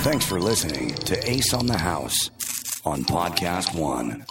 Thanks for listening to Ace on the House on Podcast One.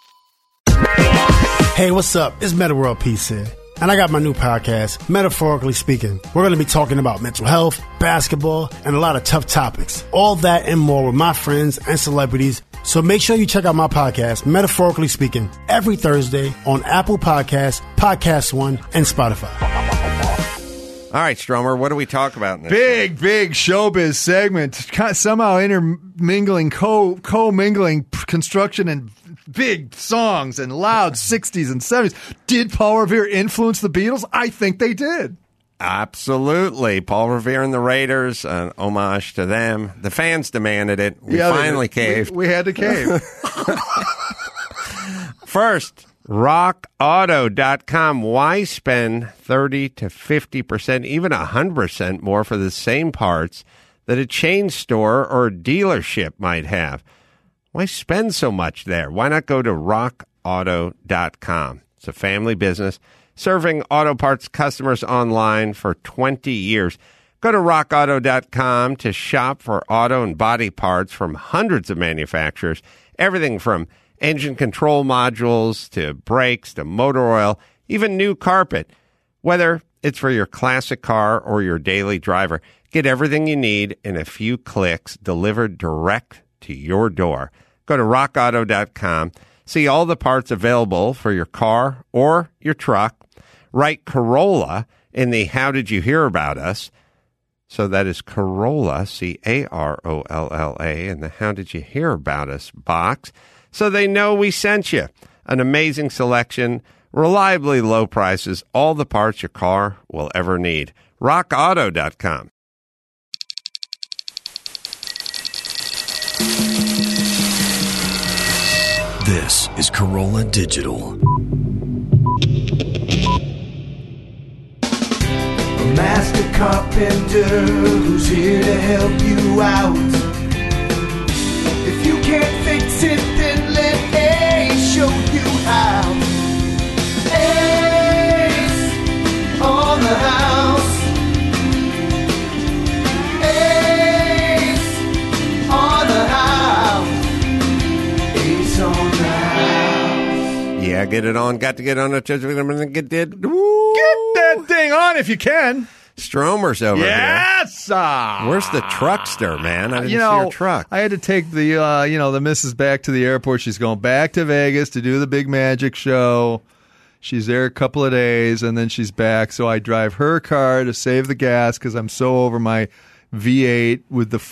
Hey, what's up? It's Meta World Peace here. And I got my new podcast, Metaphorically Speaking. We're going to be talking about mental health, basketball, and a lot of tough topics. All that and more with my friends and celebrities. So make sure you check out my podcast, Metaphorically Speaking, every Thursday on Apple Podcasts, Podcast One, and Spotify. All right, Stromer, what do we talk about in this? Big showbiz segment. Somehow intermingling, co-mingling construction and big songs and loud 60s and 70s. Did Paul Revere influence the Beatles? I think they did. Absolutely. Paul Revere and the Raiders, an homage to them. The fans demanded it. We finally caved. We had to cave. First, rockauto.com. Why spend 30 to 50%, even 100% more for the same parts that a chain store or dealership might have? Why spend so much there? Why not go to rockauto.com? It's a family business serving auto parts customers online for 20 years. Go to rockauto.com to shop for auto and body parts from hundreds of manufacturers, everything from engine control modules to brakes to motor oil, even new carpet. Whether it's for your classic car or your daily driver, get everything you need in a few clicks delivered direct to your door. Go to rockauto.com. See all the parts available for your car or your truck. Write Corolla in the How Did You Hear About Us? So that is Corolla, C-A-R-O-L-L-A, in the How Did You Hear About Us box, so they know we sent you. An amazing selection, reliably low prices, all the parts your car will ever need. rockauto.com. This is Corolla Digital. A master carpenter who's here to help you out. If you can't fix it, then let Ace show you how. Ace on the house. Ace on the house. Ace on the house. Yeah, get it on. Got to get on it. Get That thing on if you can. Stromer's over here. Yes! Where's the truckster, man? I didn't see your truck. I had to take the missus back to the airport. She's going back to Vegas to do the big magic show. She's there a couple of days, and then she's back. So I drive her car to save the gas because I'm so over my V8 with the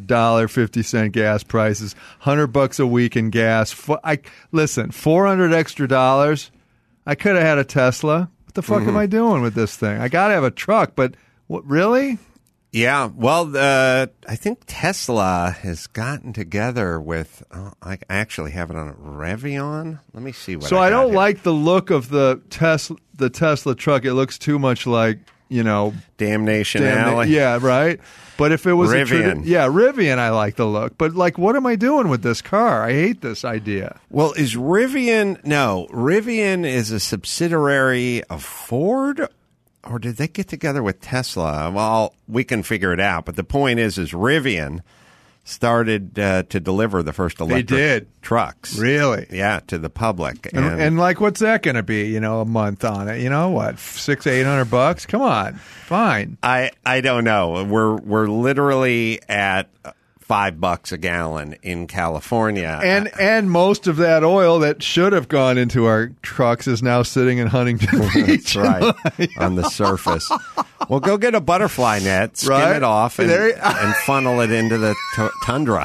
$4.50 gas prices. $100 a week in gas. Listen, $400 extra dollars. I could have had a Tesla. What the fuck am I doing with this thing? I got to have a truck, but what, really? Yeah, well, I think Tesla has gotten together with, I actually have it on a Rivian. Let me see what So I don't like the look of the Tesla truck. It looks too much like, Damnation Alley. Yeah, right? But if it was Rivian. Rivian, I like the look. But, what am I doing with this car? I hate this idea. Well, is Rivian... No, Rivian is a subsidiary of Ford, or did they get together with Tesla? Well, we can figure it out. But the point is Rivian started to deliver the first electric trucks. Really? Yeah, to the public. And what's that going to be, a month on it? What, $600-800? Come on. Fine. I don't know. We're literally at $5 a gallon in California. And most of that oil that should have gone into our trucks is now sitting in Huntington Beach. That's right, on the surface. Well, go get a butterfly net, skim it off, and funnel it into the tundra.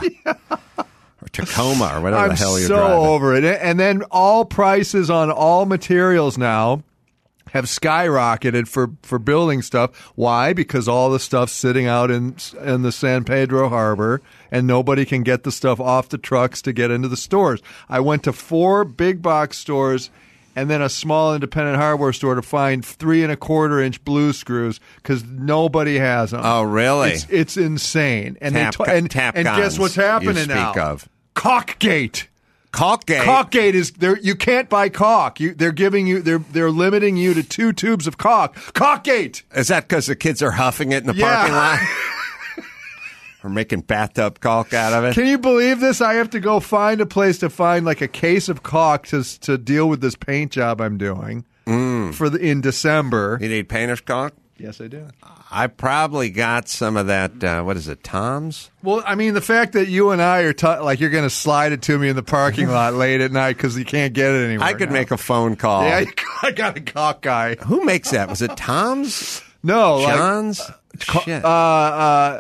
Or Tacoma, or whatever the hell you're driving. I'm so over it. And then all prices on all materials now have skyrocketed for building stuff. Why? Because all the stuff's sitting out in the San Pedro Harbor, and nobody can get the stuff off the trucks to get into the stores. I went to 4 big box stores and then a small independent hardware store to find 3¼ inch blue screws because nobody has them. Oh, really? It's insane. And tap and guess what's happening now? Of. Caulkgate. Caulkgate. Caulkgate is there. You can't buy caulk. They're limiting you to 2 tubes of caulk. Caulkgate. Is that because the kids are huffing it in the parking lot? Or making bathtub caulk out of it. Can you believe this? I have to go find a place to find like a case of caulk to deal with this paint job I'm doing in December. You need painter's caulk? Yes, I do. I probably got some of that, what is it, Tom's? Well, I mean, the fact that you and I are like you're going to slide it to me in the parking lot late at night because you can't get it anywhere. I could make a phone call. Yeah, I got a caulk guy. Who makes that? Was it Tom's? No, John's? Shit. I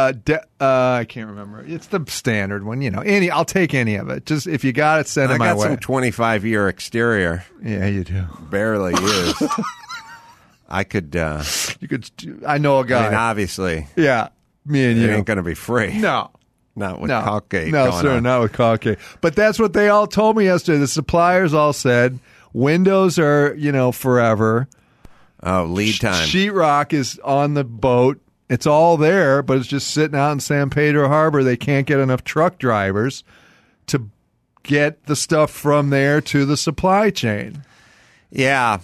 can't remember. It's the standard one, I'll take any of it. Just if you got it, send it my way. I got some 25-year exterior. Yeah, you do. Barely used. I could. You could. I know a guy. I mean, obviously. Yeah, me and you. It ain't going to be free. No. Not with Caulkgate. No, going sir, on. not with Caulkgate. But that's what they all told me yesterday. The suppliers all said windows are, forever. Oh, lead time. Sheetrock is on the boat. It's all there, but it's just sitting out in San Pedro Harbor. They can't get enough truck drivers to get the stuff from there to the supply chain. Yeah.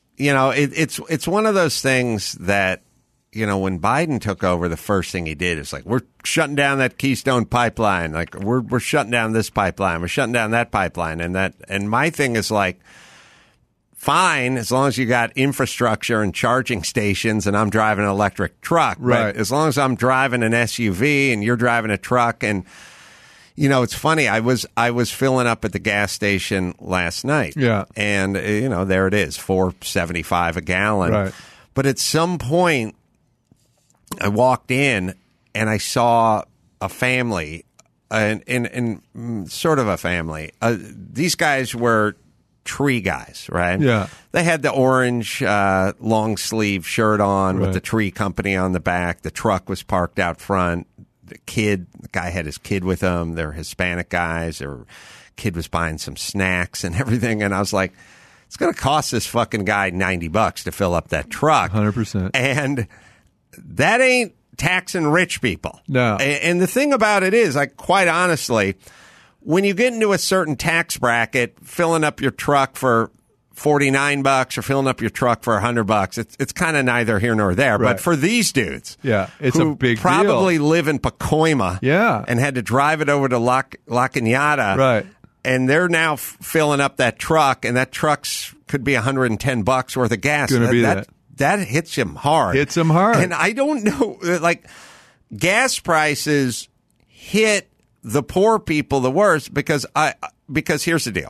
It's one of those things that, when Biden took over, the first thing he did is like, we're shutting down that Keystone pipeline. Like, we're shutting down this pipeline. We're shutting down that pipeline. And my thing is like, fine, as long as you got infrastructure and charging stations and I'm driving an electric truck. Right. But as long as I'm driving an SUV and you're driving a truck and, it's funny. I was filling up at the gas station last night. Yeah. And, there it is, $4.75 a gallon. Right. But at some point, I walked in and I saw a family, and sort of a family. These guys were tree guys, right? Yeah. They had the orange long sleeve shirt on with Right. the tree company on the back. The truck was parked out front. The guy had his kid with him. They're Hispanic guys. Their kid was buying some snacks and everything. And I was like, it's going to cost this fucking guy $90 to fill up that truck. 100%. And that ain't taxing rich people. No. And the thing about it is, like, quite honestly, when you get into a certain tax bracket, filling up your truck for $49 or filling up your truck for $100, it's kind of neither here nor there. Right. But for these dudes, Yeah, it's who a big probably deal. live in Pacoima, Yeah. and had to drive it over to La Cañada, Right. and they're now filling up that truck, and that truck's could be $110 worth of gas. Gonna be that hits him hard. Hits him hard. And I don't know, like, gas prices hit the poor people the worst because here's the deal.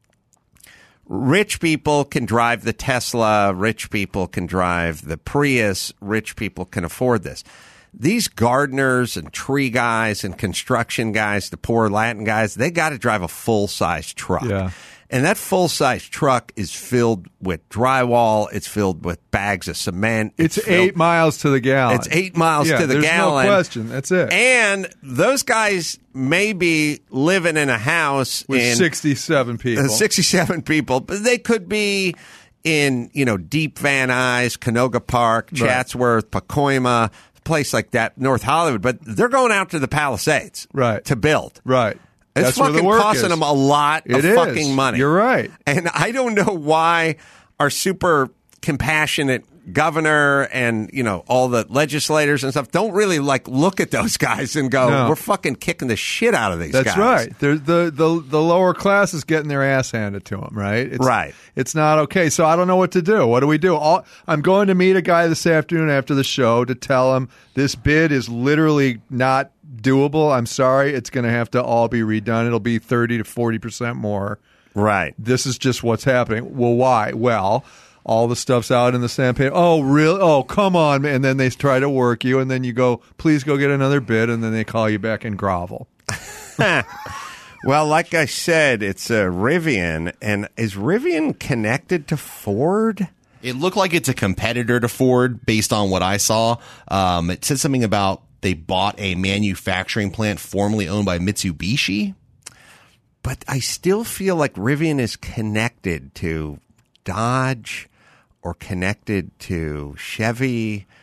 Rich people can drive the Tesla. Rich people can drive the Prius. Rich people can afford this. These gardeners and tree guys and construction guys, the poor Latin guys, they got to drive a full-size truck. Yeah. And that full-size truck is filled with drywall. It's filled with bags of cement. It's 8 miles to the gallon. It's 8 miles to the there's gallon. no question. That's it. And those guys may be living in a house With 67 people. 67 people, but they could be in, Deep Van Nuys, Canoga Park, Chatsworth, Pacoima, a place like that, North Hollywood. But they're going out to the Palisades to build. Right. It's That's where the fucking work costing is. them a lot of It is. fucking money. You're right. And I don't know why our super compassionate governor and, all the legislators and stuff don't really look at those guys and go, No. we're fucking kicking the shit out of these guys. That's right. The lower class is getting their ass handed to them, right? Right. It's not okay. So I don't know what to do. What do we do? I'm going to meet a guy this afternoon after the show to tell him this bid is literally not doable. I'm sorry. It's going to have to all be redone. It'll be 30 to 40% more. Right. This is just what's happening. Well, why? Well, all the stuff's out in the sandpaper. Oh, really? Oh, come on. And then they try to work you, and then you go, please go get another bid, and then they call you back and grovel. Well, like I said, it's Rivian. And is Rivian connected to Ford? It looked like it's a competitor to Ford based on what I saw. It said something about they bought a manufacturing plant formerly owned by Mitsubishi. But I still feel like Rivian is connected to Dodge or connected to Chevy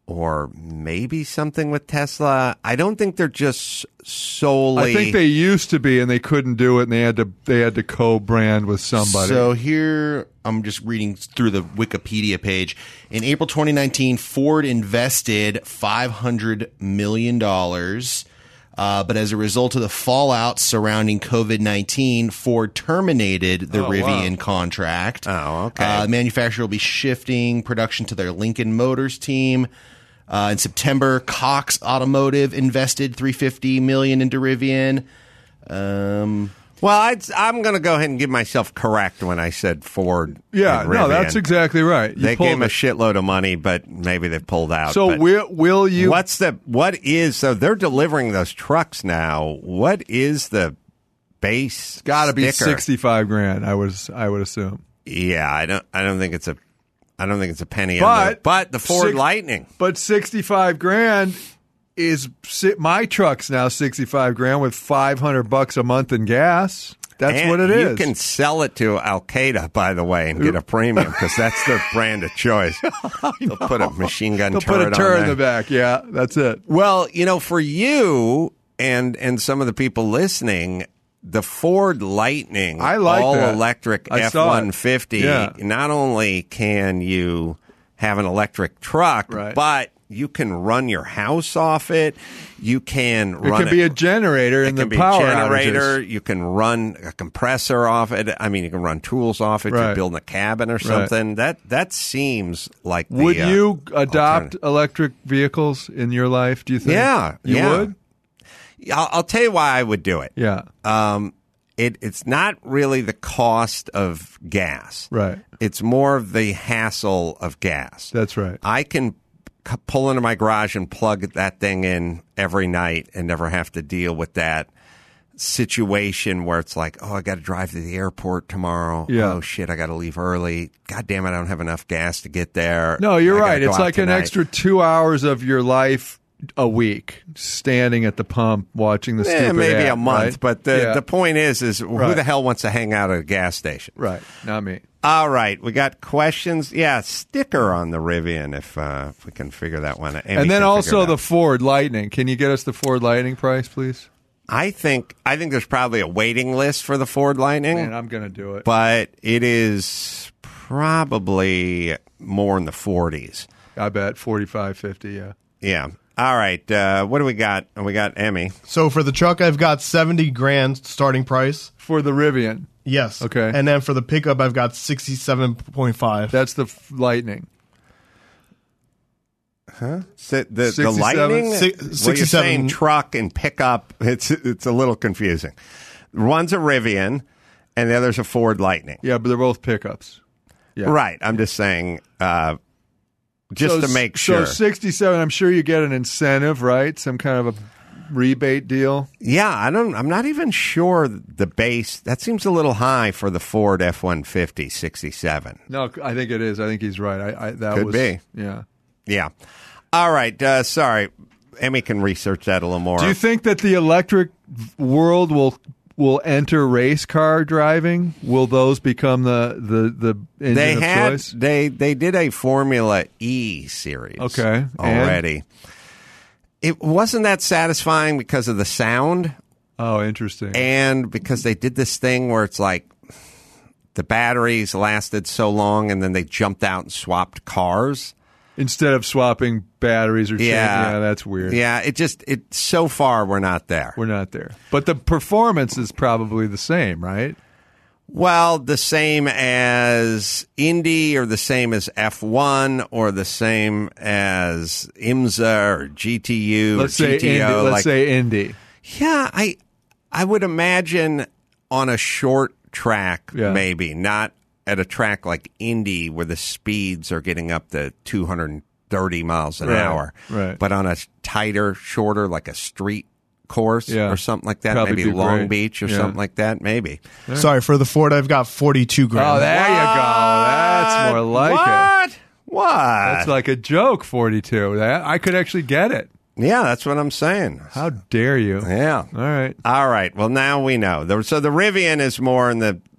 or maybe something with Tesla. I don't think they're just solely. I think they used to be, and they couldn't do it, and they had to co-brand with somebody. So here, I'm just reading through the Wikipedia page. In April 2019, Ford invested $500 million. But as a result of the fallout surrounding COVID-19, Ford terminated the Rivian contract. Oh, okay. The manufacturer will be shifting production to their Lincoln Motors team. In September, Cox Automotive invested $350 million into Rivian. Well, I'm going to go ahead and give myself correct when I said Ford. Yeah, and no, Rivian. that's exactly right. They gave them a shitload of money, but maybe they've pulled out. So but will you? So they're delivering those trucks now. What is the base? Got to be sticker? $65,000. I would assume. Yeah, I don't think it's a penny. But but the Ford Lightning. But $65,000 is my truck's now $65,000 with $500 a month in gas. That's and what it is. You can sell it to Al Qaeda, by the way, and get a premium because that's their brand of choice. They'll put a machine gun turret on They'll put a turret in there. the back. Yeah, that's it. Well, for you and some of the people listening, the Ford Lightning, I like all that. electric I saw it. F-150. Yeah. Not only can you have an electric truck, Right. but you can run your house off it. You can It run can be a generator in It the can be power a generator. outages. You can run a compressor off it. I mean, you can run tools off it. Right. You're building a cabin or something. That seems like the Would you adopt alternative. electric vehicles in your life, do you think? Yeah. You yeah. would? I'll tell you why I would do it. Yeah. It's not really the cost of gas. Right. It's more of the hassle of gas. That's right. I can pull into my garage and plug that thing in every night and never have to deal with that situation where it's like, oh, I got to drive to the airport tomorrow. Yeah. Oh, shit, I got to leave early. God damn it, I don't have enough gas to get there. No, you're I gotta right. go It's out like an tonight. extra 2 hours of your life a week standing at the pump watching the stupid maybe ad, a month. right? But Yeah. the point is who Right. the hell wants to hang out at a gas station? Right. Not me. All right, we got questions. Yeah, sticker on the Rivian if we can figure that one out. And then also the Ford Lightning. Can you get us the Ford Lightning price, please? I think there's probably a waiting list for the Ford Lightning, Man, I'm going to do it. but it is probably more in the 40s. I bet 45, 50, yeah. Yeah. All right. What do we got? We got Emmy. So for the truck, I've got $70,000 starting price. For the Rivian. Yes. Okay. And then for the pickup, I've got 67.5. That's the Lightning. The 67? Lightning. Well, you're 67. saying truck and pickup. It's a little confusing. One's a Rivian, and the other's a Ford Lightning. Yeah, but they're both pickups. Yeah. Right. I'm just saying, just to make sure. So 67, I'm sure you get an incentive, right? Some kind of a rebate deal. Yeah, I'm not even sure the base. That seems a little high for the Ford F-150 67. No, I think it is. I think he's right. That Could was, be. Yeah. Yeah. All right. Sorry. Emmy can research that a little more. Do you think that the electric world will enter race car driving? Will those become the engine of choice? They did a Formula E series. Okay. Already. It wasn't that satisfying because of the sound Oh, interesting. and because they did this thing where it's like the batteries lasted so long and then they jumped out and swapped cars. Instead of swapping batteries or Yeah. that's weird. Yeah, so far we're not there. We're not there. But the performance is probably the same, right? Well, the same as Indy or the same as F1 or the same as IMSA or GTU Let's or say GTO. Indy. Let's say Indy. Yeah, I would imagine on a short track, Yeah. maybe, not at a track like Indy where the speeds are getting up to 230 miles an Right, hour. right. But on a tighter, shorter, like a street course Yeah. or something like that, Probably maybe do Long great. Beach or Yeah. something like that, maybe. Sorry, for the Ford, I've got $42,000. Oh, there you go. That's more like it. What? What? That's like a joke, 42. I could actually get it. Yeah, that's what I'm saying. How dare you? Yeah. All right. All right. Well, now we know. So the Rivian is more in the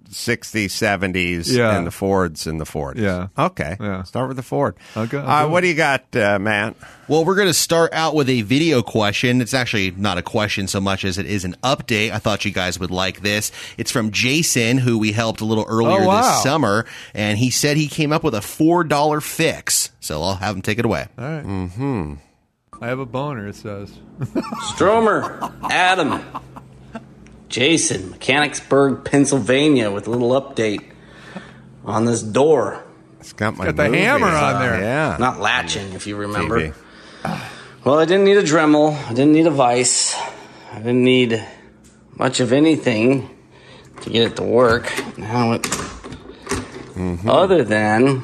60s, 70s, Yeah. and the Fords in the 40s. Yeah. Okay. Yeah. Start with the Ford. Okay. What do you got, Matt? Well, we're going to start out with a video question. It's actually not a question so much as it is an update. I thought you guys would like this. It's from Jason, who we helped a little earlier this summer, and he said he came up with a $4 fix. So I'll have him take it away. All right. Mm-hmm. I have a boner, it says. Stromer, Adam, Jason, Mechanicsburg, Pennsylvania, with a little update on this door. It's got the hammer on there. Yeah. Not latching, if you remember. TV. Well, I didn't need a Dremel. I didn't need a vise. I didn't need much of anything to get it to work. Now it, other than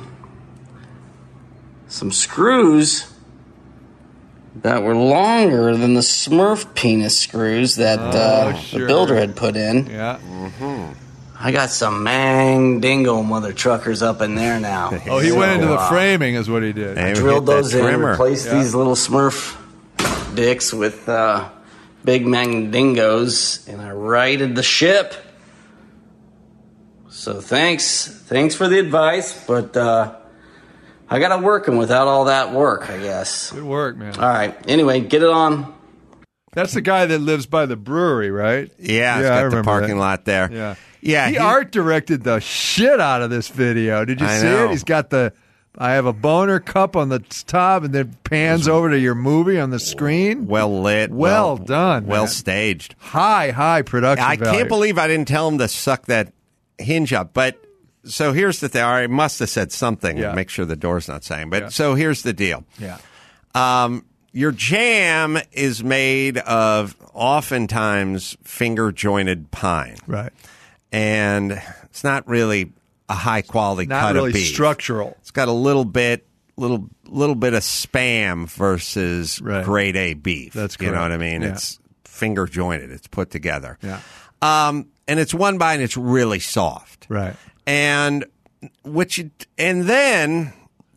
some screws that were longer than the Smurf penis screws that the builder had put in. Yeah. I got some mang-dingo mother truckers up in there now. Oh, he went into the framing is what he did. Hey, Drilled hit that those in, trimmer. replaced these little Smurf dicks with big mang-dingos, and I righted the ship. So thanks for the advice, but I got to working without all that work, I guess. Good work, man. All right. Anyway, get it on. That's the guy that lives by the brewery, right? Yeah, it's I got the remember parking that. lot there. Yeah. Yeah. He art directed the shit out of this video. Did you I see know. it? He's got the I have a boner cup on the top and then pans over to your movie on the screen. Well lit. Well done, Well man. staged. High production I value. can't believe I didn't tell him to suck that hinge up. But so here's the thing. I must have said something Yeah. to make sure the door's not saying. But Yeah. so here's the deal. Yeah. Your jam is made of oftentimes finger jointed pine. Right. And it's not really a high quality Not cut really of beef. structural. It's got a little bit of spam versus Right. grade A beef. That's You know correct. what I mean? Yeah. It's finger jointed. It's put together. Yeah. And it's one bite and it's really soft. Right. And then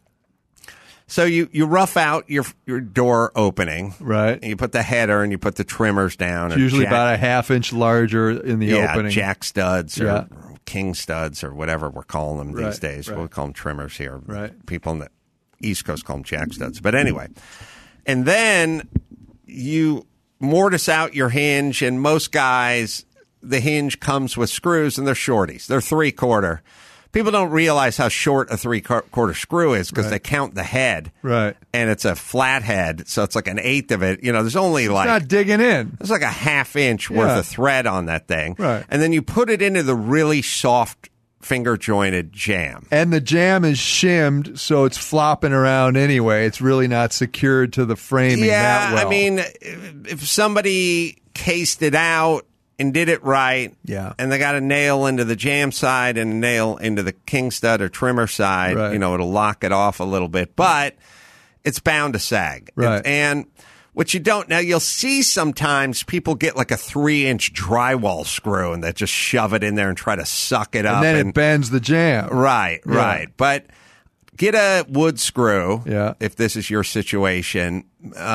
so you rough out your door opening. Right. And you put the header and you put the trimmers down. It's usually about a half inch larger in the opening. Jack studs or Yeah. king studs or whatever we're calling them these Right, days. right. We'll call them trimmers here. Right. People on the East Coast call them jack studs. But anyway, and then you mortise out your hinge, and most guys, the hinge comes with screws, and they're shorties. They're 3/4. People don't realize how short a 3/4 screw is because they count the head. Right. And it's a flat head, so it's like an eighth of it. You know, there's only It's like not digging in. there's like a half inch worth Yeah. of thread on that thing. Right. And then you put it into the really soft finger jointed jam. And the jam is shimmed, so it's flopping around anyway. It's really not secured to the framing Yeah, that well. I mean, if somebody cased it out and did it right, Yeah. and they got a nail into the jam side and a nail into the king stud or trimmer side, Right. you know, it'll lock it off a little bit, but it's bound to sag. Right. And what you don't now, you'll see sometimes people get like a 3-inch drywall screw and they just shove it in there and try to suck it up. and then it bends the jam. Right, Yeah. right. But get a wood screw Yeah. if this is your situation.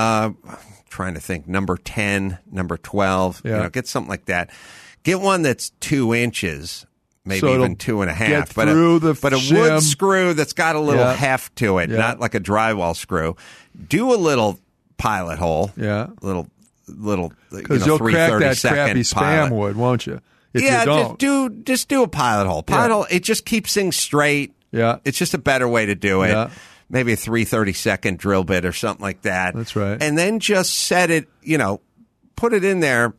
Trying to think, number 10, number 12. Yeah. You know, get something like that. Get one that's 2 inches, maybe So it'll even 2.5. get But through the a shim. wood screw that's got a little Yeah. heft to it, Yeah. not like a drywall screw. Do a little pilot hole. Yeah. Little Because you'll crack that crappy spam pilot. wood, won't you? If Yeah, you don't. just do a pilot hole. Pilot hole, it just keeps things straight. Yeah. It's just a better way to do it. Yeah. Maybe a 3/32 drill bit or something like that. That's right. And then just set it, put it in there,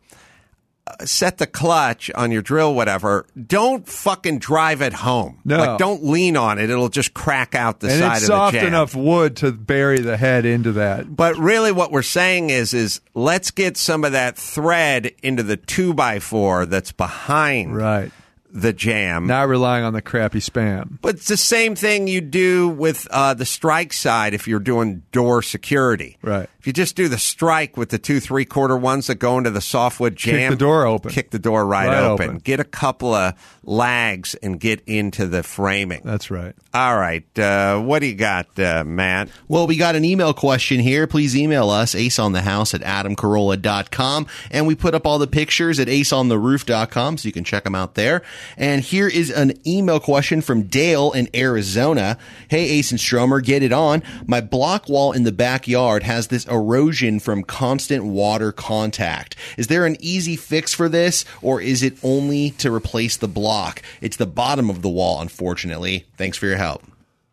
set the clutch on your drill, whatever. Don't fucking drive it home. No. Like, don't lean on it. It'll just crack out the And side it's of the soft jam. enough wood to bury the head into that. But really what we're saying is let's get some of that thread into the 2x4 that's behind Right. the jam. Not relying on the crappy spam. But it's the same thing you do with the strike side if you're doing door security. Right. If you just do the strike with the 2 3/4 ones that go into the softwood jam. Kick the door open. Kick the door right Right open. open. Get a couple of lags and get into the framing. That's right. All right. What do you got, Matt? Well, we got an email question here. Please email us, aceonthehouse@adamcarolla.com. And we put up all the pictures at aceontheroof.com, so you can check them out there. And here is an email question from Dale in Arizona. Hey, Ace and Stromer, get it on. My block wall in the backyard has this erosion from constant water contact. Is there an easy fix for this, or is it only to replace the block? It's the bottom of the wall, unfortunately. Thanks for your help.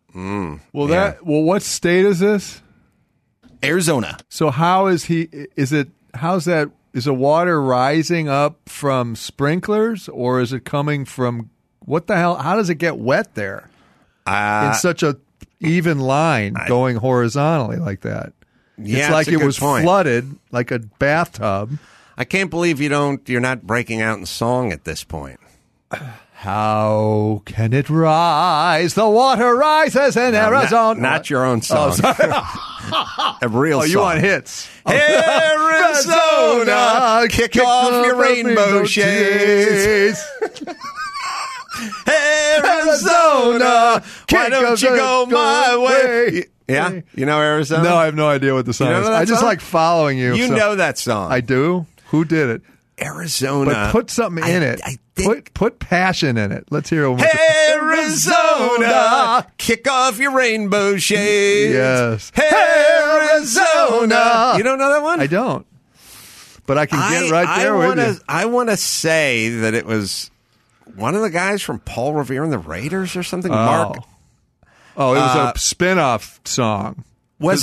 What state is this? Arizona. So how's that? Is the water rising up from sprinklers, or is it coming from what the hell? How does it get wet there in such a even line going horizontally like that? Yeah, it's like it's a it good was point. flooded like a bathtub. I can't believe you're not breaking out in song at this point. How can it rise? The water rises in Arizona. Not your own song. A real song. You want hits. Arizona, kick off your rainbow shades. Arizona, why don't you go my way? Yeah? You know Arizona? No, I have no idea what the song You know is. that I just song? like following you. You know that song. I do? Who did it? Arizona. But put something in it. I think Put passion in it. Let's hear it. Arizona, kick off your rainbow shades. Yes. Arizona. You don't know that one? I don't. But I can get right there with you. I want to say that it was one of the guys from Paul Revere and the Raiders or something. Mark. Oh, it was a spin-off song. Was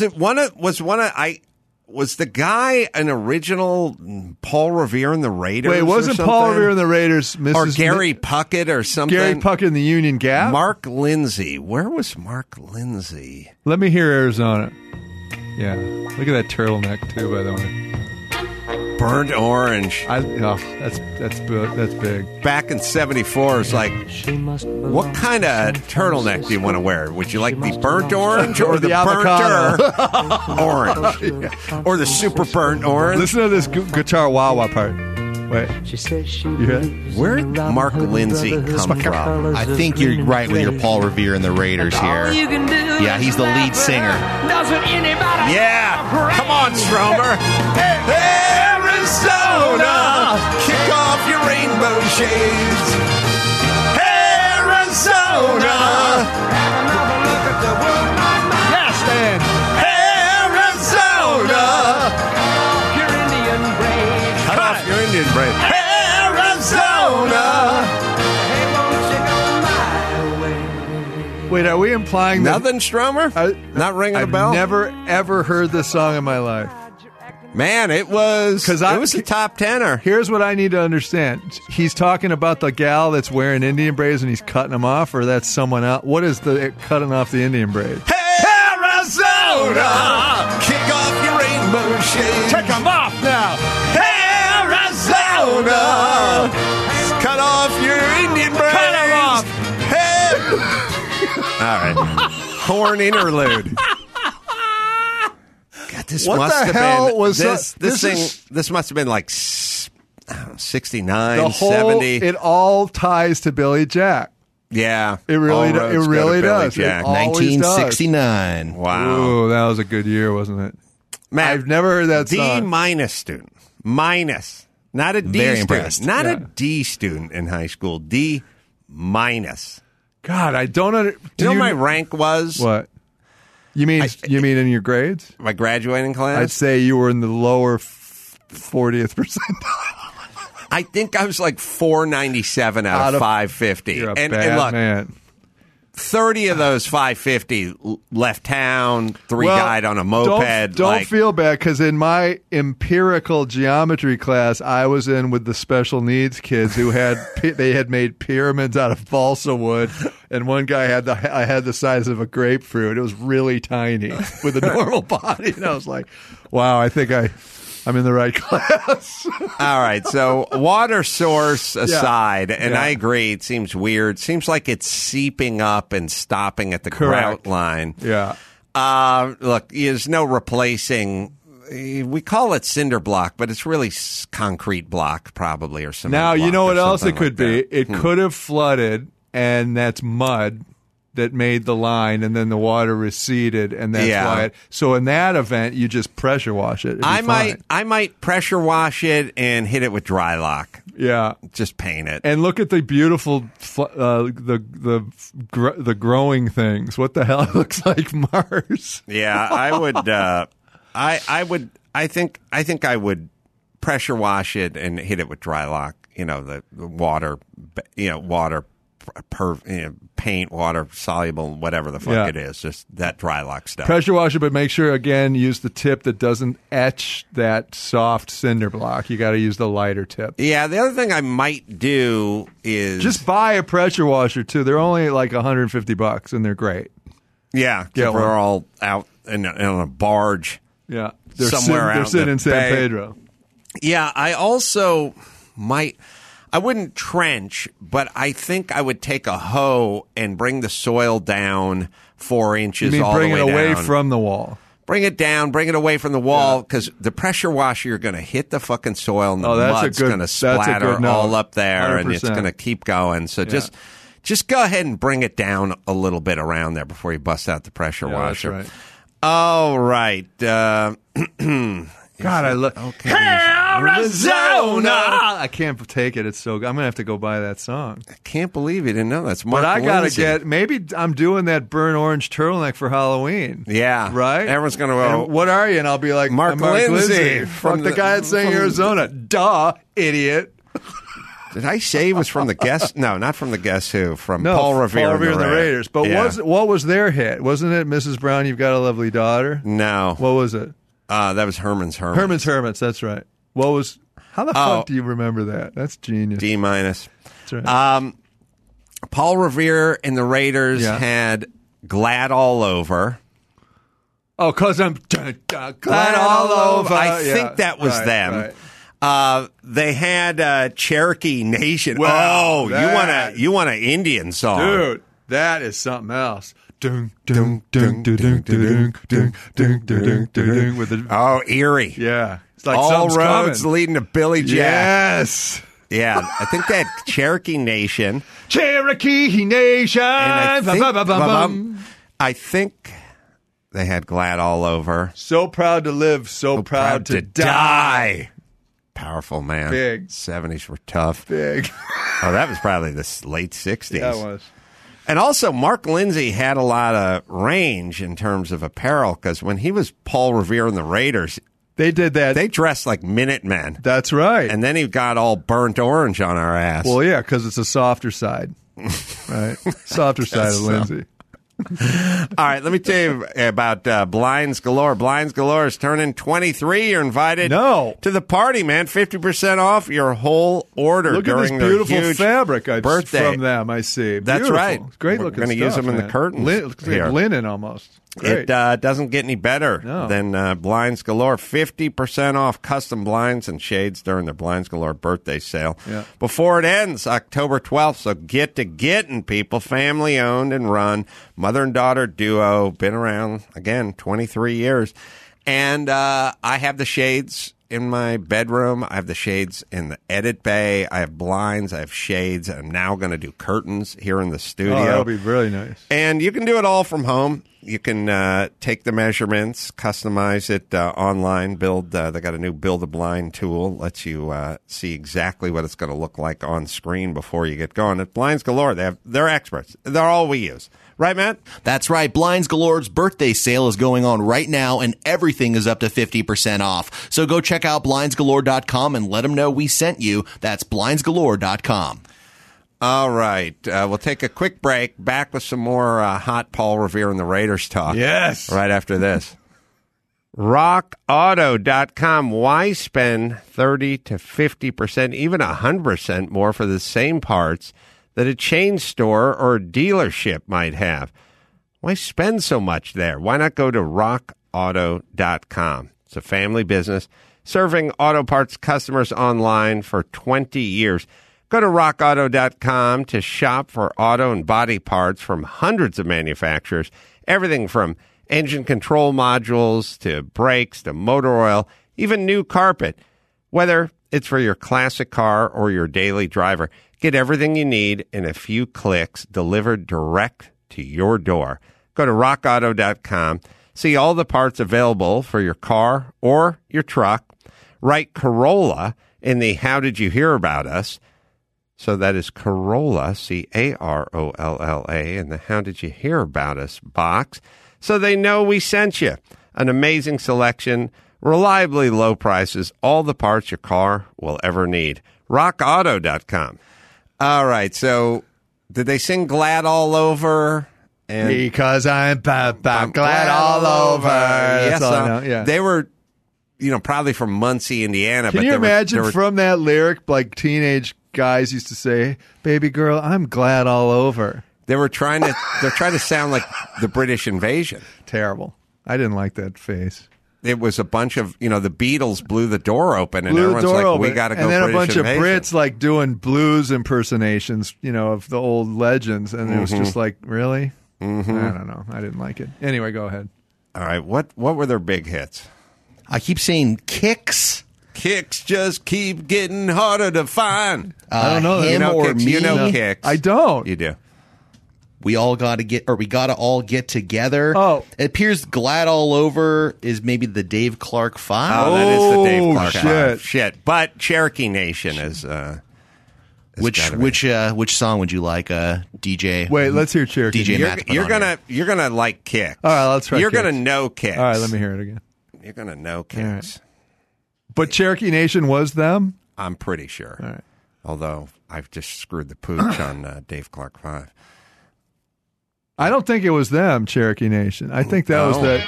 the guy an original Paul Revere and the Raiders? Wait, wasn't Paul Revere and the Raiders or Gary Puckett or something? Gary Puckett and the Union Gap? Mark Lindsay. Where was Mark Lindsay? Let me hear Arizona. Yeah. Look at that turtleneck, too, by the way. Burnt orange. That's big. Back in '74, it's like, what kind of turtleneck do you want to wear? Would you like the burnt orange or the avocado burnt orange? Yeah. Or the super burnt orange? Listen to this guitar wah-wah part. Wait. You hear that? Where did Mark Lindsay come from? I think you're right with your Paul Revere and the Raiders here. Yeah, he's the lead singer. Yeah. Come on, Stromer. Arizona, kick off your rainbow shades. Arizona. Yes, Dan. Arizona. Cut off your Indian braid. Arizona. Wait, are we implying that... Nothing, Stromer? Not ringing a bell? I've never, ever heard this song in my life. Man, it was a top tenner. Here's what I need to understand. He's talking about the gal that's wearing Indian braids and he's cutting them off, or that's someone else? What is the cutting off the Indian braid? Arizona, kick off your rainbow shades. Take them off now. Arizona, cut off your Indian braids. Cut them off. All right. Horn interlude. God, this What must the have hell been, was this this thing? is- This must have been like 69, The whole, 70. it all ties to Billy Jack. Yeah, It really, All roads it go to really Billy does. Jack. It always does. 1969. Wow, Ooh, that was a good year, wasn't it? man, I've never heard that D song. minus student, minus, not a D Very student, impressed. not Yeah. a D student in high school. D minus. God, I don't under. Do you know what my rank was? What? You mean in your grades? My graduating class? I'd say you were in the lower 40th percentile. I think I was like 497 out of 550. You're a and bad look, man. 30 of those 550 left town. 3 died on a moped. Don't feel bad, because in my empirical geometry class, I was in with the special needs kids who had they had made pyramids out of balsa wood, and one guy had the size of a grapefruit. It was really tiny with a normal body, and I was like, "Wow, I think I'm in the right class." All right, so water source aside, and Yeah. I agree, it seems weird. Seems like it's seeping up and stopping at the Correct. grout line. Yeah. Look, there's no replacing. We call it cinder block, but it's really concrete block, probably, or cement Now, you block know or what else it something could like be? that. It could have flooded, and that's mud, that made the line, and then the water receded, and that's why. So in that event, you just pressure wash it. I might pressure wash it and hit it with dry lock. Yeah, just paint it and look at the beautiful the growing things. What the hell? It looks like Mars. Yeah, I would. I think I would pressure wash it and hit it with dry lock. The water. Paint, water soluble, whatever the fuck it is, just that dry lock stuff. Pressure wash it, but make sure again use the tip that doesn't etch that soft cinder block. You got to use the lighter tip. Yeah, the other thing I might do is just buy a pressure washer too. They're only like $150 and they're great. Yeah, we're all out in a barge. Yeah, they're sitting in San Pedro. Yeah, I also might. I wouldn't trench, but I think I would take a hoe and bring the soil down 4 inches all the way down. Bring it away from the wall. Bring it down, bring it away from the wall, because the pressure washer, you're going to hit the fucking soil, and the mud's going to splatter all up there, 100%. And it's going to keep going. So just go ahead and bring it down a little bit around there before you bust out the pressure washer. That's right. All right. God, I look. Okay. Arizona! I can't take it. It's so good. I'm going to have to go buy that song. I can't believe you didn't know that's Mark But I got Lindsay. to maybe I'm doing that burnt orange turtleneck for Halloween. Yeah. Right? Everyone's going to go, what are you? And I'll be like, Mark Lindsay. From the guy that sang Arizona. Duh, idiot. Did I say it was from the Guess? No, not from the Guess Who. From Paul Revere and the Raiders. But what was their hit? Wasn't it Mrs. Brown, You've Got a Lovely Daughter? No. What was it? That was Herman's Hermits. Herman's Hermits, that's right. What was? How the fuck do you remember that? That's genius. D-. That's right. Paul Revere and the Raiders had Glad All Over. Oh, because I'm glad all over. I think that was them. Right. They had Cherokee Nation. Well, you want an Indian song, dude? That is something else. With the Erie. Yeah, it's like all roads coming. leading to Billy Jack. Yes. Yeah, I think they had Cherokee Nation. Cherokee Nation. And I think they had Glad All Over. So proud to live, so proud to die. Powerful, man. Big. 70s were tough. Big. Oh, that was probably the late 60s. Yeah, it was. And also, Mark Lindsay had a lot of range in terms of apparel, because when he was Paul Revere and the Raiders, they did that. They dressed like Minutemen. That's right. And then he got all burnt orange on our ass. Well, yeah, because it's a softer side. Right? Softer side of Lindsay. All right, let me tell you about Blinds Galore. Blinds Galore is turning 23. You're invited to the party, man. 50% off your whole order. Look during at this beautiful huge fabric birthday from them, I see. That's beautiful. right. It's great We're looking going to use them in the curtains. Looks like linen almost. Great. It doesn't get any better than Blinds Galore. 50% off custom blinds and shades during the Blinds Galore birthday sale. Yeah. Before it ends, October 12th. So get to getting, people. Family owned and run. Mother and daughter duo. Been around, again, 23 years. And I have the shades in my bedroom. I have the shades in the edit bay. I have blinds. I have shades. I'm now going to do curtains here in the studio. Oh, that'll be really nice. And you can do it all from home. You can take the measurements, customize it online, build. They got a new Build a Blind tool. Lets you see exactly what it's going to look like on screen before you get going. At Blinds Galore, they're experts. They're all we use. Right, Matt? That's right. Blinds Galore's birthday sale is going on right now, and everything is up to 50% off. So go check out blindsgalore.com and let them know we sent you. That's blindsgalore.com. All right. We'll take a quick break. Back with some more hot Paul Revere and the Raiders talk. Yes. Right after this. RockAuto.com. Why spend 30 to 50%, even 100% more for the same parts that a chain store or dealership might have? Why spend so much there? Why not go to RockAuto.com? It's a family business serving auto parts customers online for 20 years. Go to RockAuto.com to shop for auto and body parts from hundreds of manufacturers. Everything from engine control modules to brakes to motor oil, even new carpet. Whether it's for your classic car or your daily driver, get everything you need in a few clicks delivered direct to your door. Go to rockauto.com. See all the parts available for your car or your truck. Write Corolla in the How Did You Hear About Us? So that is Corolla, C-A-R-O-L-L-A, in the How Did You Hear About Us box, so they know we sent you. An amazing selection, reliably low prices, all the parts your car will ever need. RockAuto.com. All right, so did they sing Glad All Over? And Because I'm glad all over. Yes, That's all I know. Yeah. They were, probably from Muncie, Indiana. Can you imagine from that lyric, like teenage guys used to say, "Baby girl, I'm glad all over." They're trying to sound like the British invasion. Terrible. I didn't like that face. It was a bunch of, the Beatles blew the door open, and everyone's like, we got to go And then British a bunch invasion. of Brits like doing blues impersonations, of the old legends, and it was just like, really? Mm-hmm. I don't know. I didn't like it. Anyway, go ahead. All right, what were their big hits? I keep saying Kicks. Kicks just keep getting harder to find. I don't know. Him or Kicks, me. You know Kicks. I don't. You do. We gotta all get together. Oh. It appears Glad All Over is maybe the Dave Clark 5. Oh, that is the Dave Clark shit. 5. Shit. But Cherokee Nation is Which song would you like, DJ? Wait, let's hear Cherokee. DJ Matt. You're gonna like Kicks. All right, let's try You're Kicks. gonna know Kicks. All right, let me hear it again. You're gonna know Kicks. right. But Cherokee Nation was them? I'm pretty sure. All right. Although I've just screwed the pooch on Dave Clark 5. I don't think it was them, Cherokee Nation. I think that was that.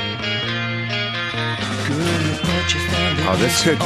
Oh, this could.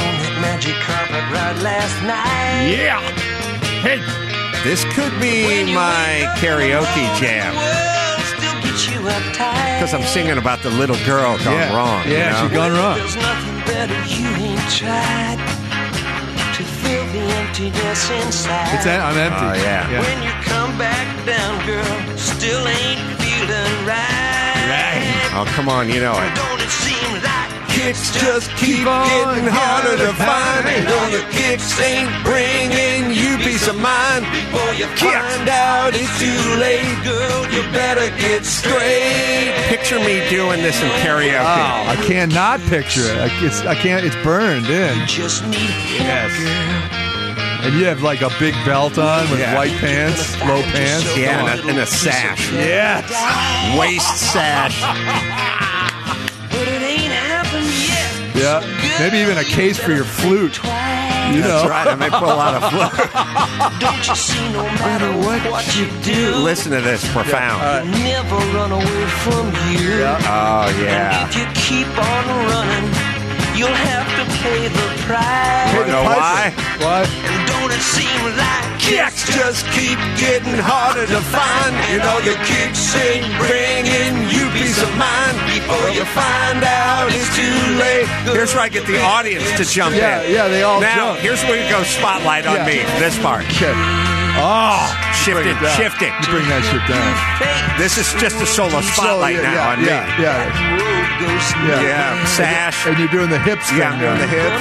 Yeah. Hey. This could be my karaoke jam. Because I'm singing about the little girl gone wrong. Yeah, she's gone wrong. There's nothing better you ain't tried to fill the emptiness inside. I'm empty. Oh, yeah. When you come back down, girl, still ain't feeling right. Oh, come on, you know it. Don't it seem like Kicks just keep getting harder to find. No, the kicks ain't bringing you peace of mind. before you Find out it's too late, girl, you better get straight. Picture me doing this in karaoke. Oh, I cannot picture it. I can't. It's burned in. just need Yes. And you have like a big belt on with white pants, low pants. Yeah, and a sash. Yes. Waist sash. but it ain't happened yet. Yeah. Maybe even a case for your flute. You know. That's right. I may pull out a flute. Don't you see, no matter what you do, Listen to this, profound. never run away from you. Oh, yeah. And if you keep on running, you'll have to pay the price. You know why? What? And don't it seem like Kicks just keep getting harder to find. You know the kicks ain't bringing you peace of mind. Before you find out it's too late. Here's where I get the audience to jump in. Yeah, they all Now, jump. here's where you go spotlight on me. This part. Okay. Oh, Shift it, shift it. You bring that shit down. This is just a solo spotlight now on me. Yeah. Yeah, sash. And you're doing the hips thing. Yeah, I'm doing the hips.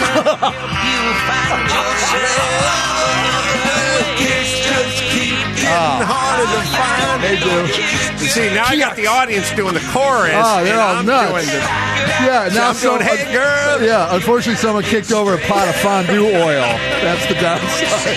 Harder to find. They do. See, now I got the audience doing the chorus. Oh, they're and all I'm nuts. doing the. Yeah, now I'm doing, hey, girl. Yeah, unfortunately, someone kicked over a pot of fondue oil. That's the downside.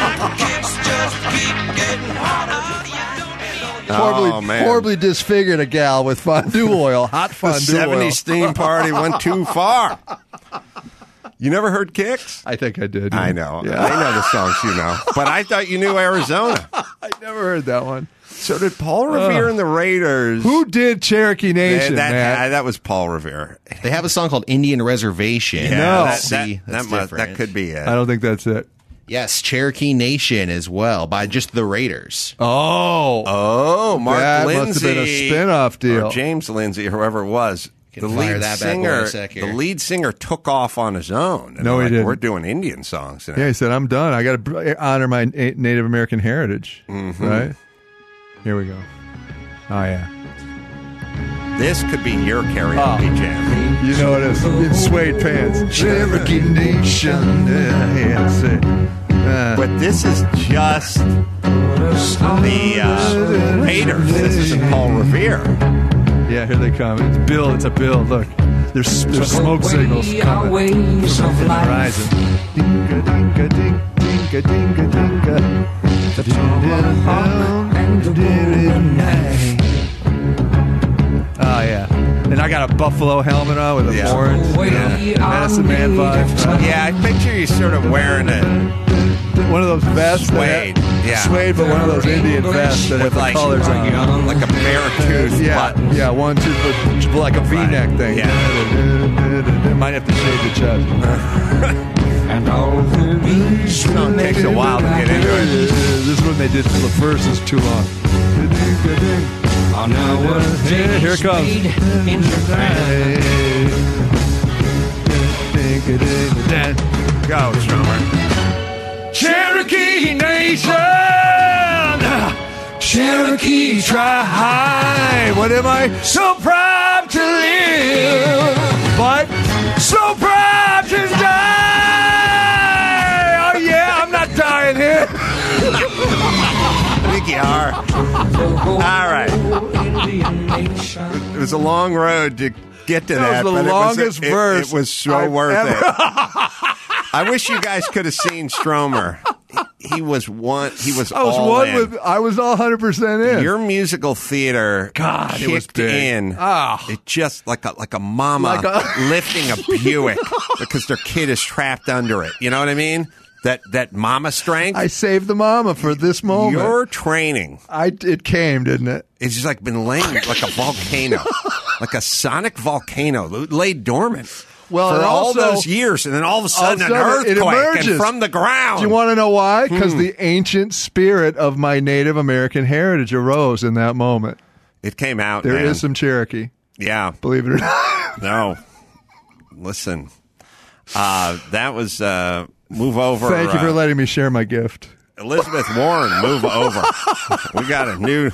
Horribly disfigured a gal with fondue oil, hot The fondue oil. 70s theme party went too far. You never heard Kicks? I think I did. I know. Yeah. I know the songs you know. But I thought you knew Arizona. I never heard that one. So did Paul Revere and the Raiders. Who did Cherokee Nation, Matt? that was Paul Revere. They have a song called Indian Reservation. No. That's different. that could be it. I don't think that's it. Yes, Cherokee Nation as well, by just the Raiders. Oh, Mark That Lindsay. must have been a spin-off deal. Or James Lindsay, or whoever it was. Can fire that bad boy in a sec here. The lead singer took off on his own. And No, they're he didn't. We're doing Indian songs now. Yeah, he said, I'm done. I got to honor my Native American heritage. Mm-hmm. Right? Here we go. Oh, yeah. This could be your karaoke jam. You know it is. In suede pants. Cherokee Nation. Yeah, say. But this is just the Raiders. This isn't Paul Revere. Yeah, here they come. It's Bill. It's a Bill. Look, there's smoke signals coming in the horizon. Dinga, dinga, ding, dinga, dinga, dinga. Oh, yeah. And I got a buffalo helmet on with a horns. Medicine Man vibe. Yeah, I picture you sort of wearing one of those vests. Suede. Suede, but one of those Indian vests that have the colors on. Like a bear tooth button. Yeah, 1 2 foot, like a V-neck thing. Yeah. Might have to shave the chest. And all the bees Song takes a while to get into it. This is when they did the verse is too long. on our days Here it comes. in Japan. Go, Stromer. Cherokee Nation, Cherokee tribe. What am I so proud to live, but so proud to die? Oh yeah, I'm not dying here. I think you are. All right. It was a long road to get to that. Was the but longest verse it was so I've worth ever- it. I wish you guys could have seen Stromer. He was one. He was. I was all one in. with. I was all 100% in. Your musical theater, God, it was kicked big. in. Ah. It just like a mama lifting a Buick because their kid is trapped under it. You know what I mean? That mama strength. I saved the mama for this moment. Your training. It came, didn't it? It's just like been laying like a volcano, like a sonic volcano, lay dormant. Well, for and all also- those years, and then all of a sudden an it earthquake emerges. and from the ground. Do you want to know why? Because the ancient spirit of my Native American heritage arose in that moment. It came out. There man. is some Cherokee, Yeah. believe it or not. No. Listen. That was move over. Thank you for letting me share my gift. Elizabeth Warren, move over. We got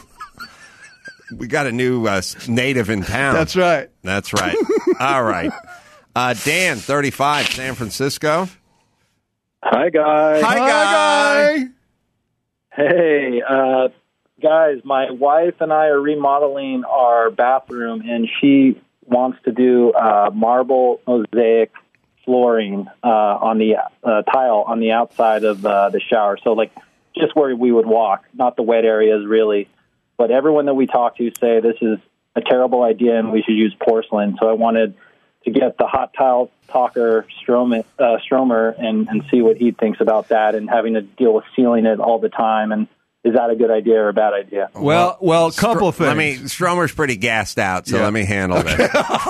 a new native in town. That's right. That's right. All right. Dan, 35, San Francisco. Hi, guys. Hi, guy. Hey, guys, my wife and I are remodeling our bathroom, and she wants to do marble mosaic flooring on the tile on the outside of the shower. So, like, just where we would walk, not the wet areas, really. But everyone that we talk to say this is a terrible idea and we should use porcelain. So I wanted to get the hot tile talker Stromer and see what he thinks about that and having to deal with sealing it all the time. And is that a good idea or a bad idea? Well, a couple of things. Stromer's pretty gassed out, so let me handle this.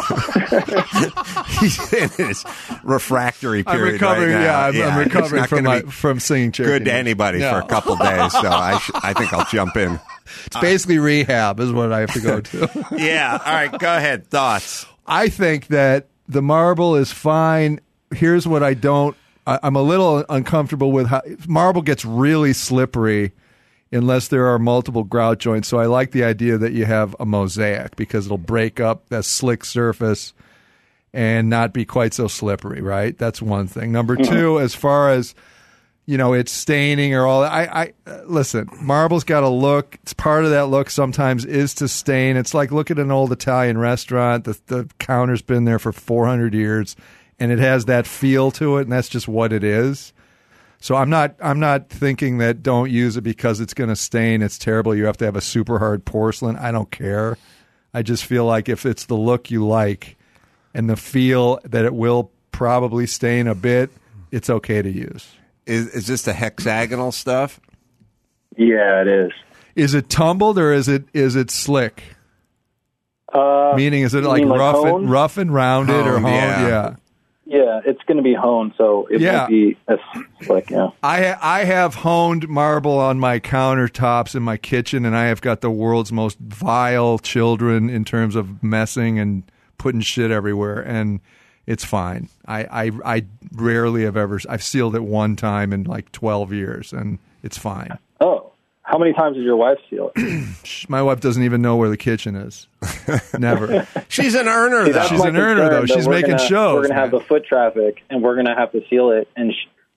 He's in his refractory I'm period recovering. right now. I'm It's recovering not from gonna be from singing Cherokee. good to anybody for a couple days, so I think I'll jump in. It's basically rehab is what I have to go to. Yeah. All right. Go ahead. Thoughts? I think that the marble is fine. Here's what I'm a little uncomfortable with how marble gets really slippery unless there are multiple grout joints. So I like the idea that you have a mosaic because it'll break up that slick surface and not be quite so slippery, right? That's one thing. Number two, as far as it's staining or all that. I listen, marble's got a look. It's part of that look sometimes is to stain. It's like look at an old Italian restaurant. The counter's been there for 400 years and it has that feel to it, and that's just what it is. So I'm not thinking that don't use it because it's going to stain. It's terrible. You have to have a super hard porcelain. I don't care. I just feel like if it's the look you like and the feel that it will probably stain a bit, it's okay to use. Is this the hexagonal stuff? Yeah, it is. Is it tumbled or is it slick? Meaning, is it like rough and rounded or honed? Yeah. Yeah, it's going to be honed, so it won't be as slick. Yeah. I have honed marble on my countertops in my kitchen, and I have got the world's most vile children in terms of messing and putting shit everywhere, and it's fine. I rarely have ever. I've sealed it one time in like 12 years, and it's fine. Oh, how many times did your wife seal it? My wife doesn't even know where the kitchen is. Never. She's an earner, though. She's an earner, though. She's making shows. We're going to have the foot traffic, and we're going to have to seal it, and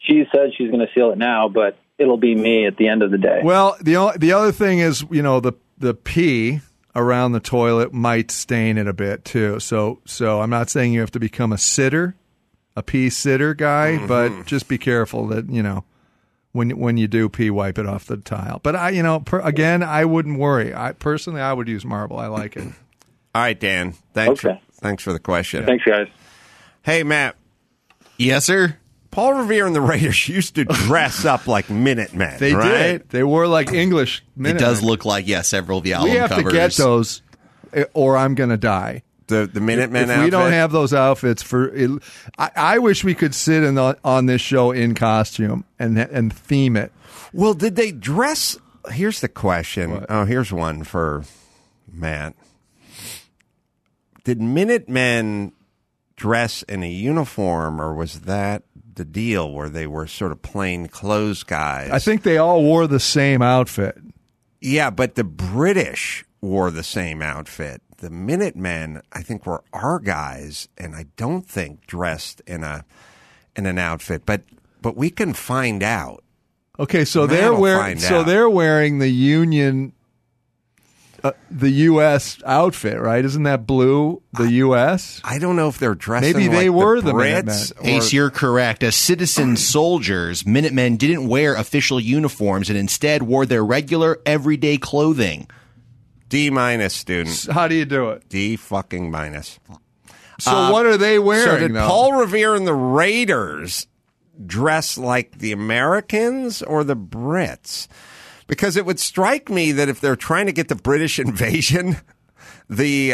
she said she's going to seal it now, but it'll be me at the end of the day. Well, the other thing is, the pee around the toilet might stain it a bit too. So I'm not saying you have to become a pee sitter guy, but just be careful that, when you do pee, wipe it off the tile. But I wouldn't worry. I would use marble. I like it. All right, Dan. Thanks. Okay. Thanks for the question. Thanks, guys. Hey, Matt. Yes, sir. Paul Revere and the Raiders used to dress up like Minutemen. They right? did. They wore like English Minutemen. It does look like, several of the album covers. We have to get those, or I'm going to die. The Minutemen if we don't have those outfits I wish we could sit on this show in costume and theme it. Well, did they dress? Here's the question. What? Oh, here's one for Matt. Did Minutemen dress in a uniform, or was that the deal where they were sort of plain clothes guys? I think they all wore the same outfit. Yeah, but the British wore the same outfit. The Minutemen, I think, were our guys, and I don't think dressed in an outfit. But we can find out. Okay, so they're wearing the Union, the U.S. outfit, right? Isn't that blue? The U.S. I don't know if they're dressing. Maybe they were the Brits. Ace, you're correct. As citizen soldiers, Minutemen didn't wear official uniforms and instead wore their regular, everyday clothing. D-, student. How do you do it? D fucking minus. So what are they wearing? So did though? Paul Revere and the Raiders dress like the Americans or the Brits? Because it would strike me that if they're trying to get the British invasion, the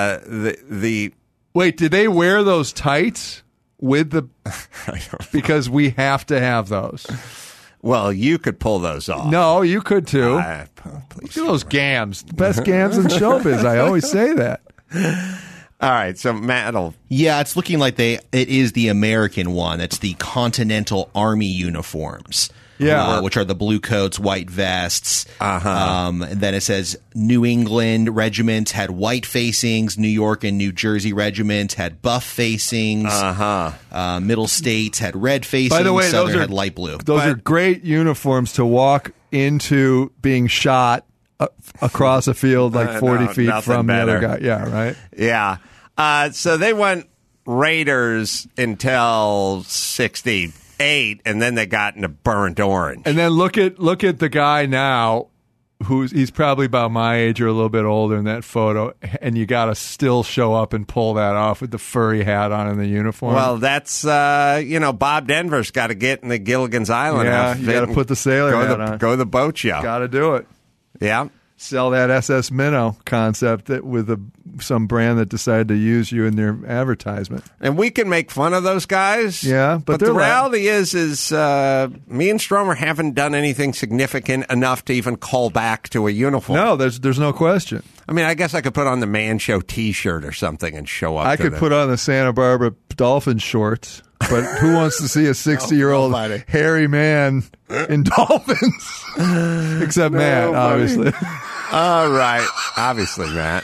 wait, did they wear those tights with the? Because we have to have those. Well, you could pull those off. No, you could too. Please. Look at those gams. The best gams in showbiz. I always say that. All right, so Matt'll... Yeah, it's looking like it is the American one. It's the Continental Army uniforms. Yeah. Which are the blue coats, white vests. Uh-huh. And then it says New England regiments had white facings. New York and New Jersey regiments had buff facings. Uh-huh. Middle states had red facings. By the way, Southern had light blue. Those are great uniforms to walk into being shot across a field like 40 feet from the other guy. Yeah, right? Yeah. So they went Raiders until 68, and then they got into burnt orange. And then look at the guy now, he's probably about my age or a little bit older in that photo, and you got to still show up and pull that off with the furry hat on and the uniform. Well, that's Bob Denver's got to get in the Gilligan's Island outfit. You got to put the sailor hat on. Go to the boat show. Got to do it. Yeah. Sell that SS Minnow concept with some brand that decided to use you in their advertisement. And we can make fun of those guys. Yeah, but the reality is me and Stromer haven't done anything significant enough to even call back to a uniform. No, there's no question. I mean, I guess I could put on the Man Show T-shirt or something and show up. I could put on the Santa Barbara Dolphin shorts. But who wants to see a 60-year-old hairy man in dolphins? Except Matt, obviously. All right. Obviously, Matt.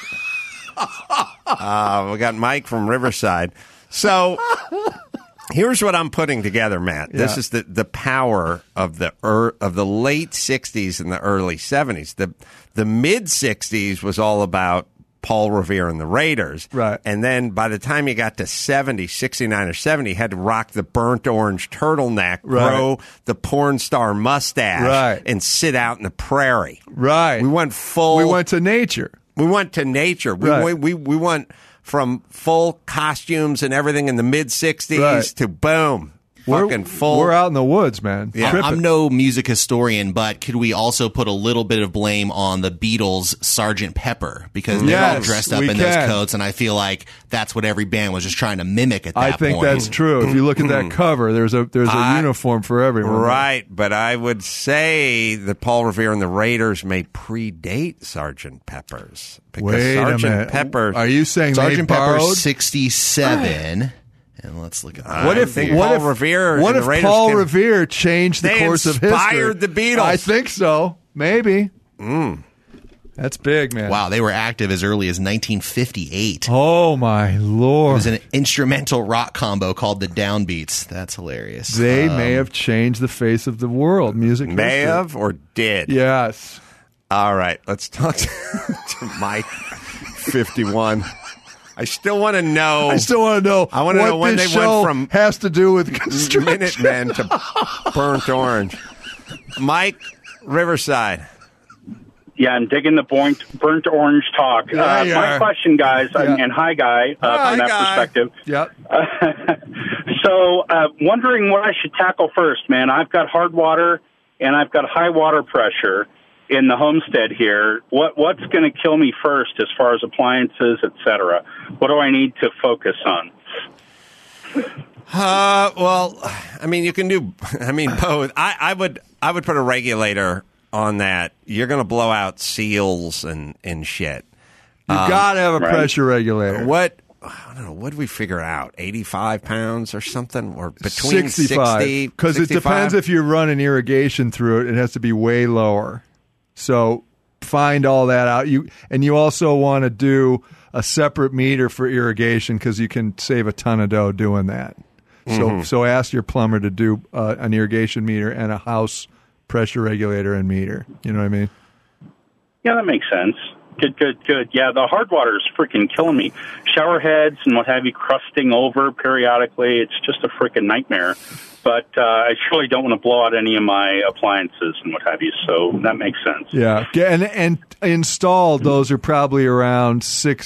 We got Mike from Riverside. So here's what I'm putting together, Matt. Yeah. This is the power of the late 60s and the early 70s. The mid-60s was all about Paul Revere and the Raiders. Right. And then by the time you got to 69 or 70, you had to rock the burnt orange turtleneck, grow the porn star mustache, and sit out in the prairie. Right. We went full. We went to nature. We went to nature. We went from full costumes and everything in the mid-60s to boom. Fucking full. We're out in the woods, man. Yeah. I'm no music historian, but could we also put a little bit of blame on the Beatles' Sgt. Pepper? Because they're all dressed up in those coats, and I feel like that's what every band was just trying to mimic at that point. I think that's true. If you look at that cover, there's a uniform for everyone. Right, but I would say that Paul Revere and the Raiders may predate Sgt. Pepper's. Because Wait a minute. Pepper, are you saying Sgt. Pepper 67? And let's look at that. What if Paul Revere changed the course of history? They inspired the Beatles. I think so. Maybe. That's big, man. Wow, they were active as early as 1958. Oh, my It Lord. was an instrumental rock combo called the Downbeats. That's hilarious. They may have changed the face of the world. Music May history. have or did? Yes. All right, let's talk to Mike, 51. I still want to know. I still want to know. I want to know when this they went show from has to do with construction. Minutemen to Burnt Orange. Mike, Riverside. Yeah, I'm digging the burnt orange talk. My question, guys, and hi, Guy, from that perspective. Yep. So, wondering what I should tackle first, man. I've got hard water and I've got high water pressure in the homestead here. What's going to kill me first as far as appliances, et cetera? What do I need to focus on? Well, I mean, you can do. I mean, both. I would put a regulator on that. You're going to blow out seals and shit. You got to have a pressure regulator. What? I don't know. What did we figure out? 85 pounds or something, or between 65. 60, because it depends if you run an irrigation through it. It has to be way lower. So find all that out. You also want to do a separate meter for irrigation because you can save a ton of dough doing that. So ask your plumber to do an irrigation meter and a house pressure regulator and meter. You know what I mean? Yeah, that makes sense. Good. Yeah, the hard water is freaking killing me. Shower heads and what have you crusting over periodically. It's just a freaking nightmare. But I surely don't want to blow out any of my appliances and what have you. So that makes sense. Yeah, and installed, those are probably around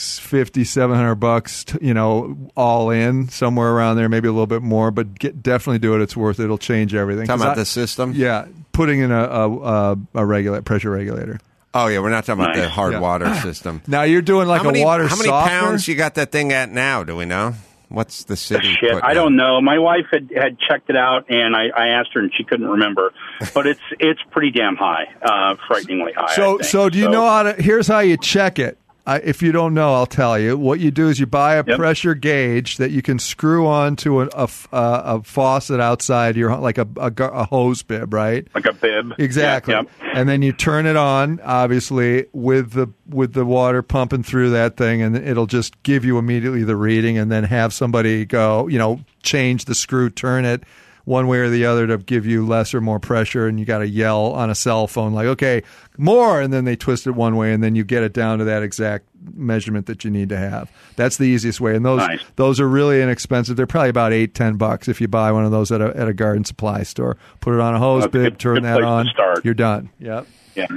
$650-$700. You know, all in, somewhere around there, maybe a little bit more. But definitely do it. It's worth it. It'll change everything. Talking about the system. Yeah, putting in a pressure regulator. Oh yeah, we're not talking about the hard water system. Now you're doing like a water softener? How many pounds you got that thing at now? Do we know? What's the city? Shit, I don't know. My wife had checked it out, and I asked her, and she couldn't remember. But it's pretty damn high, frighteningly high. So do you know how to? Here's how you check it. If you don't know, I'll tell you. What you do is you buy a pressure gauge that you can screw onto a faucet outside your, like a hose bib, right? Like a bib. Exactly. Yep. And then you turn it on, obviously, with the water pumping through that thing, and it'll just give you immediately the reading, and then have somebody go, change the screw, turn it one way or the other to give you less or more pressure, and you got to yell on a cell phone like, okay, more, and then they twist it one way, and then you get it down to that exact measurement that you need to have. That's the easiest way, and those are really inexpensive. They're probably about $8-10 if you buy one of those at a garden supply store. Put it on a hose bib, turn that on, you're done. Yep. Yeah.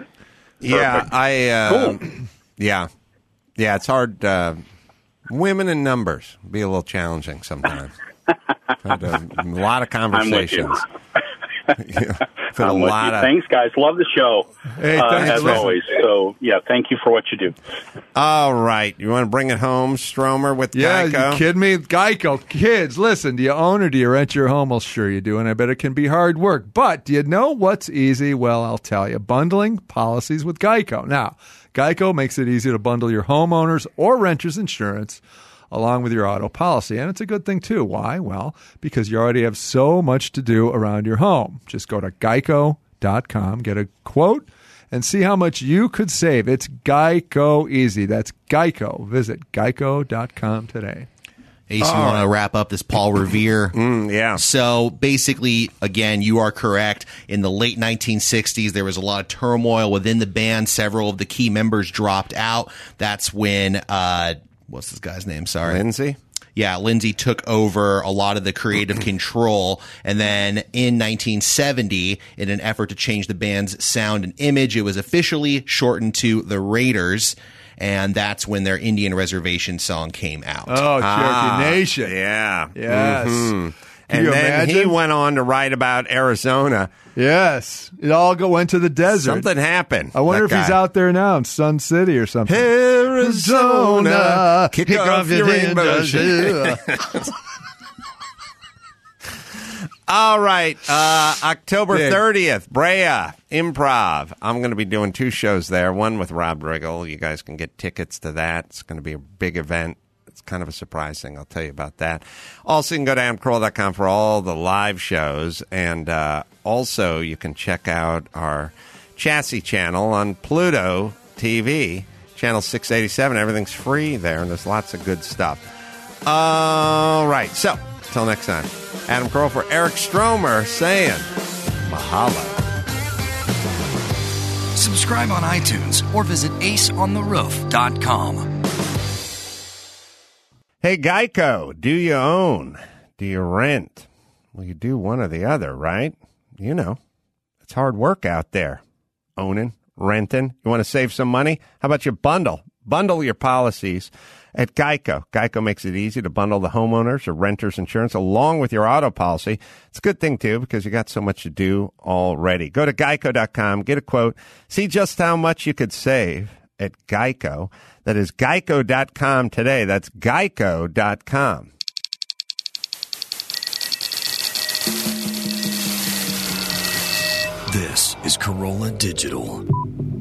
Yeah, cool. Yeah, it's hard. Women in numbers be a little challenging sometimes. Had a lot of conversations. Thanks, guys. Love the show. Hey, thanks, as always. So, thank you for what you do. All right. You want to bring it home, Stromer, with Geico? Yeah, you kidding me? Geico. Kids, listen, do you own or do you rent your home? Well, sure you do, and I bet it can be hard work. But do you know what's easy? Well, I'll tell you. Bundling policies with Geico. Now, Geico makes it easy to bundle your homeowners or renters insurance along with your auto policy. And it's a good thing, too. Why? Well, because you already have so much to do around your home. Just go to geico.com, get a quote, and see how much you could save. It's Geico easy. That's Geico. Visit geico.com today. Ace, you want to wrap up this Paul Revere? Yeah. So basically, again, you are correct. In the late 1960s, there was a lot of turmoil within the band. Several of the key members dropped out. That's when... what's this guy's name? Sorry. Lindsay? Yeah, Lindsay took over a lot of the creative control. And then in 1970, in an effort to change the band's sound and image, it was officially shortened to the Raiders. And that's when their Indian Reservation song came out. Oh, Cherokee Nation. Yeah. Yes. Mm-hmm. And then he went on to write about Arizona. Yes. It all went to the desert. Something happened. I wonder if he's out there now in Sun City or something. Arizona, kick off your rainbow shoes. All right. October 30th, Brea Improv. I'm going to be doing 2 shows there. One with Rob Riggle. You guys can get tickets to that. It's going to be a big event. It's kind of a surprise thing. I'll tell you about that. Also, you can go to AdamCarolla.com for all the live shows. And also, you can check out our chassis channel on Pluto TV, channel 687. Everything's free there, and there's lots of good stuff. All right, so until next time, Adam Carolla for Eric Stromer saying mahalo. Subscribe on iTunes or visit aceontheroof.com. Hey, Geico, do you own? Do you rent? Well, you do one or the other, right? You know, it's hard work out there. Owning, renting. You want to save some money? How about you bundle? Bundle your policies at Geico. Geico makes it easy to bundle the homeowners or renters insurance along with your auto policy. It's a good thing, too, because you got so much to do already. Go to geico.com, get a quote, see just how much you could save at Geico. That is geico.com today. That's geico.com. This is Carolla Digital.